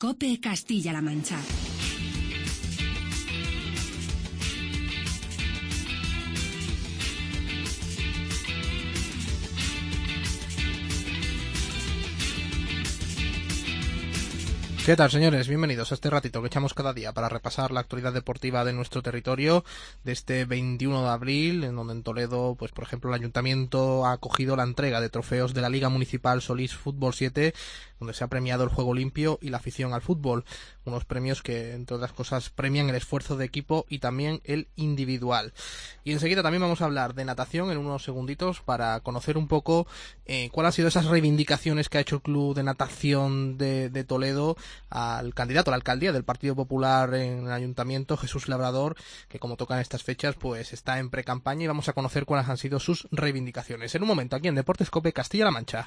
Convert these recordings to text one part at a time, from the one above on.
COPE Castilla-La Mancha. ¿Qué tal, señores? Bienvenidos a este ratito que echamos cada día para repasar la actualidad deportiva de nuestro territorio de este 21 de abril, en donde en Toledo, pues por ejemplo, el Ayuntamiento ha acogido la entrega de trofeos de la Liga Municipal Solís Fútbol 7, donde se ha premiado el juego limpio y la afición al fútbol. Unos premios que, entre otras cosas, premian el esfuerzo de equipo y también el individual. Y enseguida también vamos a hablar de natación en unos segunditos para conocer un poco cuáles han sido esas reivindicaciones que ha hecho el Club de Natación de Toledo al candidato a la alcaldía del Partido Popular en el Ayuntamiento, Jesús Labrador, que como tocan estas fechas, pues está en pre-campaña, y vamos a conocer cuáles han sido sus reivindicaciones. En un momento, aquí en Deportes COPE Castilla-La Mancha.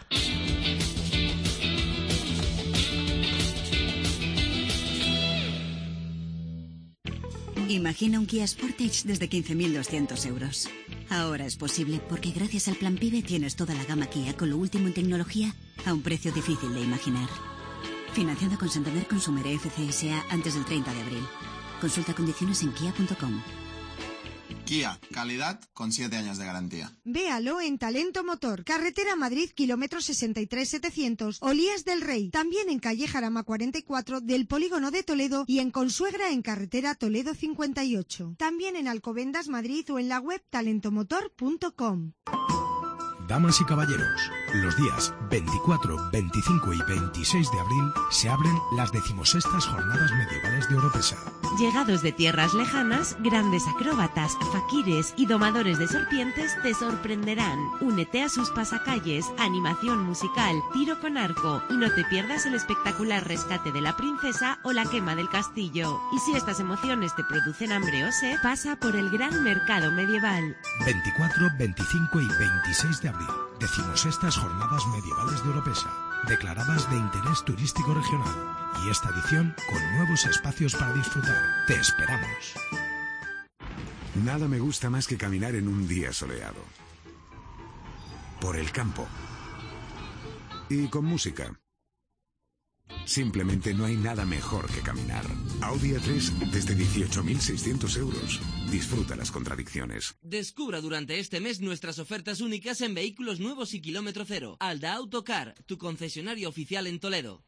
Imagina un Kia Sportage desde 15.200 euros. Ahora es posible porque gracias al Plan PIBE tienes toda la gama Kia con lo último en tecnología a un precio difícil de imaginar. Financiando con Santander Consumer FCSA antes del 30 de abril. Consulta condiciones en kia.com. Kia, calidad con 7 años de garantía. Véalo en Talento Motor, carretera Madrid, kilómetro 63-700, Olías del Rey. También en calle Jarama 44 del Polígono de Toledo y en Consuegra en carretera Toledo 58. También en Alcobendas, Madrid, o en la web talentomotor.com. Damas y caballeros, los días 24, 25 y 26 de abril se abren las 16ª Jornadas Medievales de Oropesa. Llegados de tierras lejanas, grandes acróbatas, faquires y domadores de serpientes te sorprenderán. Únete a sus pasacalles, animación musical, tiro con arco, y no te pierdas el espectacular rescate de la princesa o la quema del castillo. Y si estas emociones te producen hambre o sed, pasa por el Gran Mercado Medieval. 24, 25 y 26 de abril. 16ª Jornadas Medievales de Oropesa, declaradas de interés turístico regional, y esta edición con nuevos espacios para disfrutar. ¡Te esperamos! Nada me gusta más que caminar en un día soleado. Por el campo. Y con música. Simplemente no hay nada mejor que caminar. Audi A3 desde 18.600 euros. Disfruta las contradicciones. Descubra durante este mes nuestras ofertas únicas en vehículos nuevos y kilómetro cero. Alda Autocar, tu concesionario oficial en Toledo.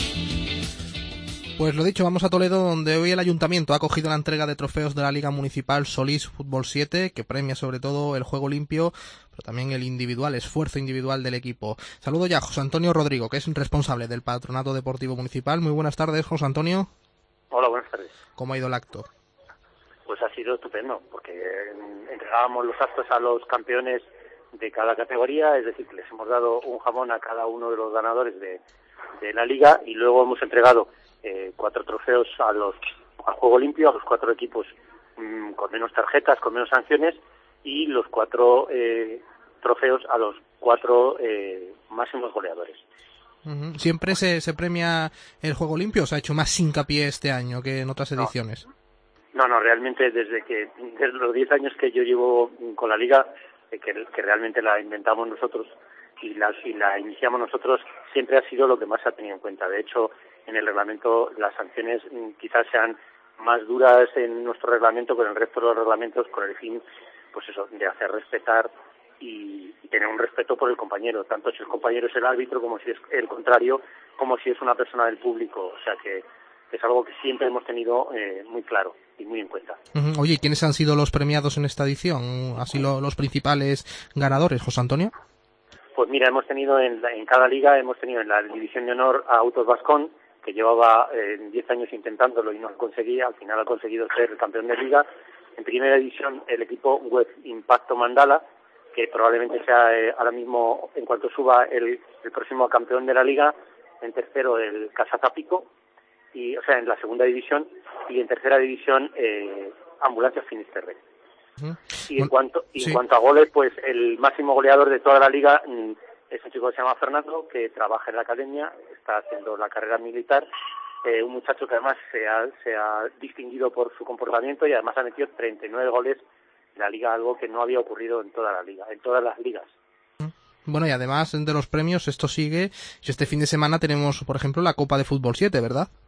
Pues lo dicho, vamos a Toledo, donde hoy el Ayuntamiento ha acogido la entrega de trofeos de la Liga Municipal Solís Fútbol 7, que premia sobre todo el juego limpio, pero también el individual, esfuerzo individual del equipo. Saludo ya a José Antonio Rodrigo, que es responsable del Patronato Deportivo Municipal. Muy buenas tardes, José Antonio. Hola, buenas tardes. ¿Cómo ha ido el acto? Pues ha sido estupendo, porque entregábamos los actos a los campeones de cada categoría, es decir, que les hemos dado un jamón a cada uno de los ganadores de la liga, y luego hemos entregado 4 trofeos al juego limpio, a los 4 equipos con menos tarjetas, con menos sanciones, y los 4 trofeos a los 4 máximos goleadores. ¿Siempre se premia el juego limpio o se ha hecho más hincapié este año que en otras ediciones? No, realmente desde los 10 años que yo llevo con la liga, que realmente la inventamos nosotros y la iniciamos nosotros, siempre ha sido lo que más se ha tenido en cuenta. De hecho, en el reglamento las sanciones quizás sean más duras en nuestro reglamento que en el resto de los reglamentos, con el fin, pues eso, de hacer respetar y tener un respeto por el compañero, tanto si el compañero es el árbitro como si es el contrario, como si es una persona del público. O sea que es algo que siempre hemos tenido muy claro y muy en cuenta. Oye, ¿quiénes han sido los premiados en esta edición? Así los principales ganadores, José Antonio. Pues mira, hemos tenido en cada liga, hemos tenido en la división de honor a Autos Vascón, que llevaba 10 años intentándolo y no lo conseguía. Al final ha conseguido ser el campeón de liga. En primera división, el equipo Web Impacto Mandala, que probablemente sea ahora mismo, en cuanto suba, el próximo campeón de la liga. En tercero, el Casa Zapico, en la segunda división, y en tercera división, Ambulancias Finisterre. Y en cuanto a goles, pues el máximo goleador de toda la liga es un chico que se llama Fernando, que trabaja en la academia, está haciendo la carrera militar, un muchacho que además se ha distinguido por su comportamiento y además ha metido 39 goles en la liga, algo que no había ocurrido en toda la liga, en todas las ligas. Bueno, y además de los premios, esto sigue. Este fin de semana tenemos, por ejemplo, la Copa de Fútbol 7, ¿verdad?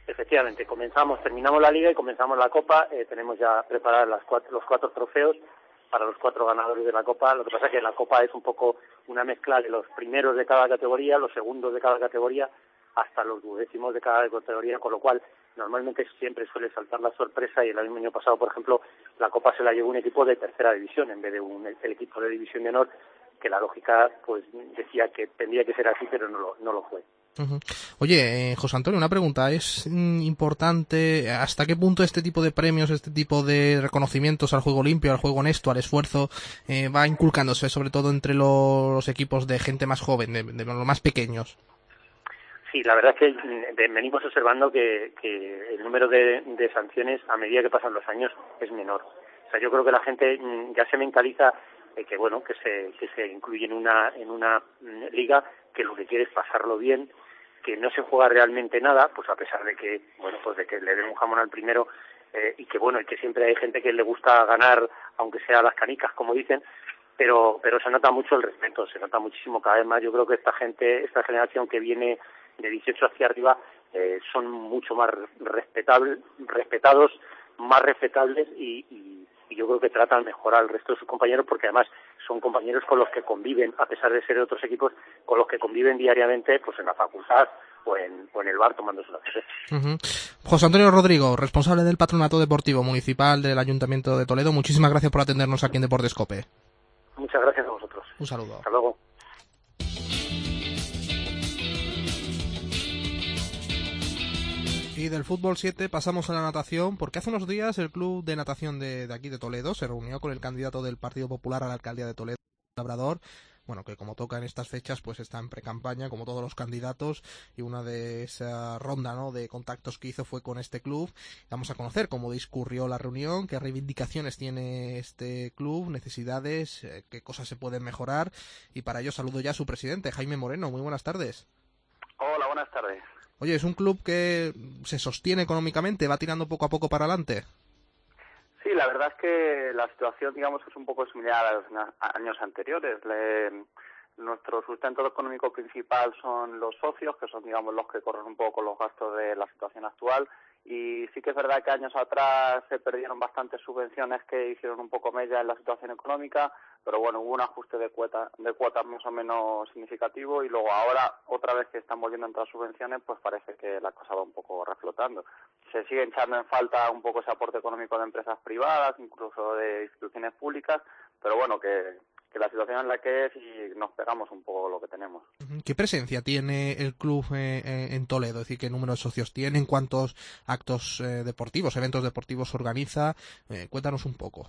Efectivamente, terminamos la liga y comenzamos la Copa. Tenemos ya preparadas los 4 trofeos para los 4 ganadores de la Copa. Lo que pasa es que la Copa es un poco una mezcla de los primeros de cada categoría, los segundos de cada categoría, hasta los 12º de cada categoría, con lo cual normalmente siempre suele saltar la sorpresa, y el año pasado, por ejemplo, la Copa se la llevó un equipo de tercera división en vez de el equipo de división de honor, que la lógica pues decía que tendría que ser así, pero no lo fue. Uh-huh. Oye, José Antonio, una pregunta. ¿Es importante hasta qué punto este tipo de premios, este tipo de reconocimientos al juego limpio, al juego honesto, al esfuerzo, va inculcándose sobre todo entre los equipos de gente más joven, de los más pequeños? Sí, la verdad es que venimos observando que el número de sanciones a medida que pasan los años es menor. O sea, yo creo que la gente ya se mentaliza que se incluye en una liga, que lo que quiere es pasarlo bien, que no se juega realmente nada, pues a pesar de que de que le den un jamón al primero, y que siempre hay gente que le gusta ganar, aunque sea a las canicas, como dicen, pero se nota mucho el respeto, se nota muchísimo cada vez más. Yo creo que esta generación que viene de 18 hacia arriba son mucho más respetados, más respetables, y yo creo que tratan mejor al resto de sus compañeros, porque además son compañeros con los que conviven, a pesar de ser de otros equipos, con los que conviven diariamente pues en la facultad o en el bar tomándose una cerveza. Uh-huh. José Antonio Rodrigo, responsable del Patronato Deportivo Municipal del Ayuntamiento de Toledo, muchísimas gracias por atendernos aquí en Deportes COPE. Muchas gracias a vosotros. Un saludo. Hasta luego. Y del fútbol 7 pasamos a la natación, porque hace unos días el club de natación de aquí de Toledo se reunió con el candidato del Partido Popular a la alcaldía de Toledo, Labrador, que como toca en estas fechas pues está en precampaña como todos los candidatos, y una de esa ronda de contactos que hizo fue con este club. Vamos a conocer cómo discurrió la reunión, qué reivindicaciones tiene este club, necesidades, qué cosas se pueden mejorar, y para ello saludo ya a su presidente, Jaime Moreno. Muy buenas tardes. Hola, buenas tardes. Oye, ¿es un club que se sostiene económicamente, va tirando poco a poco para adelante? Sí, la verdad es que la situación, digamos, es un poco similar a los años anteriores. Nuestro sustento económico principal son los socios, que son, digamos, los que corren un poco los gastos de la situación actual. Y sí que es verdad que años atrás se perdieron bastantes subvenciones que hicieron un poco mella en la situación económica, pero bueno, hubo un ajuste de cuotas más o menos significativo, y luego ahora, otra vez que están volviendo a entrar subvenciones, pues parece que la cosa va un poco reflotando. Se sigue echando en falta un poco ese aporte económico de empresas privadas, incluso de instituciones públicas, pero bueno, que la situación es la que es y nos pegamos un poco lo que tenemos. ¿Qué presencia tiene el club en Toledo? Es decir, ¿qué número de socios tienen? ¿Cuántos actos deportivos, eventos deportivos organiza? Cuéntanos un poco.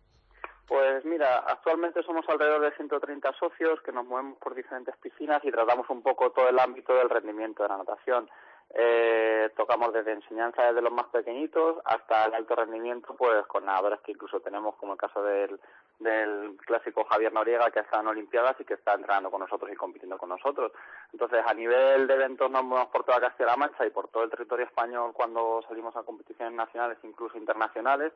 Pues mira, actualmente somos alrededor de 130 socios que nos movemos por diferentes piscinas y tratamos un poco todo el ámbito del rendimiento de la natación. Tocamos desde enseñanza desde los más pequeñitos hasta el alto rendimiento, pues con nadadores que incluso tenemos, como el caso del clásico Javier Noriega, que está en Olimpiadas y que está entrenando con nosotros y compitiendo con nosotros. Entonces, a nivel de eventos nos movemos por toda Castilla-La Mancha y por todo el territorio español cuando salimos a competiciones nacionales, incluso internacionales,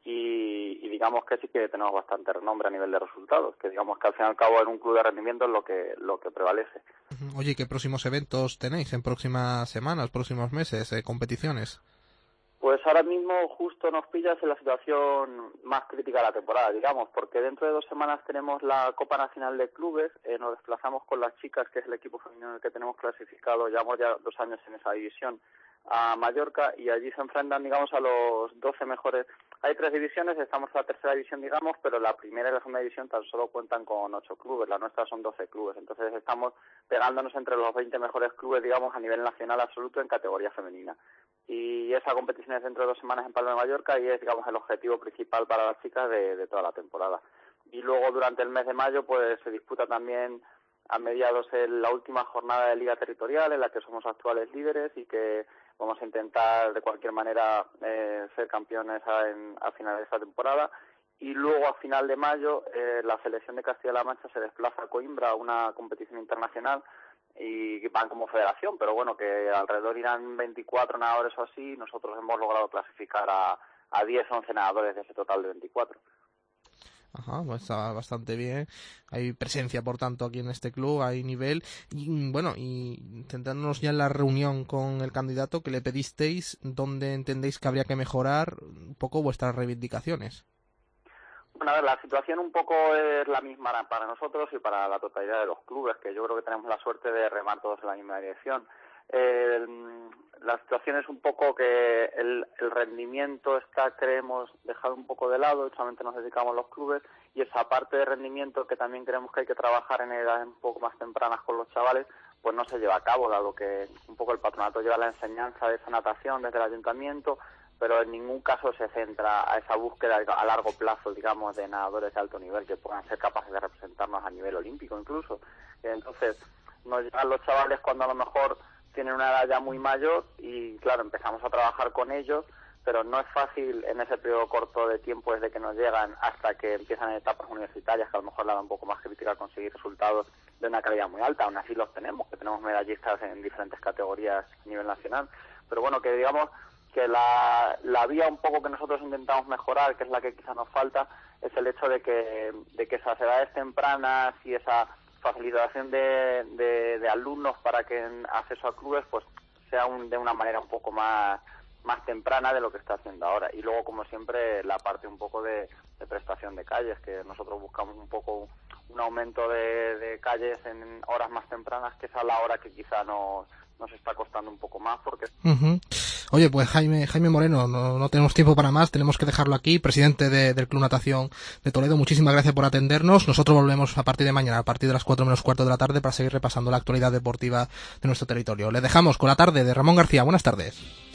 y digamos que sí que tenemos bastante renombre a nivel de resultados, que digamos que al fin y al cabo en un club de rendimiento es lo que prevalece. Oye, ¿qué próximos eventos tenéis en próximas semanas, próximos meses, competiciones? Pues ahora mismo justo nos pillas en la situación más crítica de la temporada, digamos, porque dentro de 2 semanas tenemos la Copa Nacional de Clubes, nos desplazamos con las chicas, que es el equipo femenino que tenemos clasificado, llevamos ya 2 años en esa división, a Mallorca, y allí se enfrentan, digamos, a los 12 mejores. Hay 3 divisiones, estamos en la tercera división, digamos, pero la primera y la segunda división tan solo cuentan con 8 clubes, la nuestra son 12 clubes, entonces estamos pegándonos entre los 20 mejores clubes, digamos, a nivel nacional absoluto en categoría femenina. Y esa competición es dentro de 2 semanas en Palma de Mallorca y es, digamos, el objetivo principal para las chicas de toda la temporada. Y luego durante el mes de mayo pues se disputa también a mediados la última jornada de Liga Territorial, en la que somos actuales líderes y que vamos a intentar de cualquier manera ser campeones a final de esta temporada. Y luego a final de mayo la selección de Castilla-La Mancha se desplaza a Coimbra, a una competición internacional, y van como federación, pero bueno, que alrededor irán 24 nadadores o así. Nosotros hemos logrado clasificar a 10 o 11 nadadores de ese total de 24. Ajá, pues está bastante bien. Hay presencia, por tanto, aquí en este club, hay nivel. Y bueno, y centrándonos ya en la reunión con el candidato, que le pedisteis, ¿dónde entendéis que habría que mejorar un poco vuestras reivindicaciones? Bueno, a ver, la situación un poco es la misma para nosotros y para la totalidad de los clubes, que yo creo que tenemos la suerte de remar todos en la misma dirección. La situación es un poco que el rendimiento está, creemos, dejado un poco de lado, solamente nos dedicamos los clubes, y esa parte de rendimiento que también creemos que hay que trabajar en edades un poco más tempranas con los chavales, pues no se lleva a cabo, dado que un poco el patronato lleva la enseñanza de esa natación desde el ayuntamiento, pero en ningún caso se centra a esa búsqueda a largo plazo, digamos, de nadadores de alto nivel que puedan ser capaces de representarnos a nivel olímpico incluso. Entonces, nos llegan los chavales cuando a lo mejor tienen una edad ya muy mayor y, claro, empezamos a trabajar con ellos, pero no es fácil en ese periodo corto de tiempo desde que nos llegan hasta que empiezan etapas universitarias, que a lo mejor la da un poco más crítica conseguir resultados de una calidad muy alta. Aún así los tenemos, que tenemos medallistas en diferentes categorías a nivel nacional. Pero bueno, que digamos que la vía un poco que nosotros intentamos mejorar, que es la que quizá nos falta, es el hecho de que esas edades tempranas y esa facilitación de alumnos para que en acceso a clubes pues sea de una manera un poco más temprana de lo que está haciendo ahora. Y luego, como siempre, la parte un poco de prestación de calles, que nosotros buscamos un poco un aumento de calles en horas más tempranas, que es a la hora que quizá nos está costando un poco más porque... Oye, pues Jaime Moreno, no tenemos tiempo para más, tenemos que dejarlo aquí, presidente del Club Natación de Toledo. Muchísimas gracias por atendernos. Nosotros volvemos a partir de mañana, a partir de las 4 menos cuarto de la tarde, para seguir repasando la actualidad deportiva de nuestro territorio. Le dejamos con la tarde de Ramón García. Buenas tardes.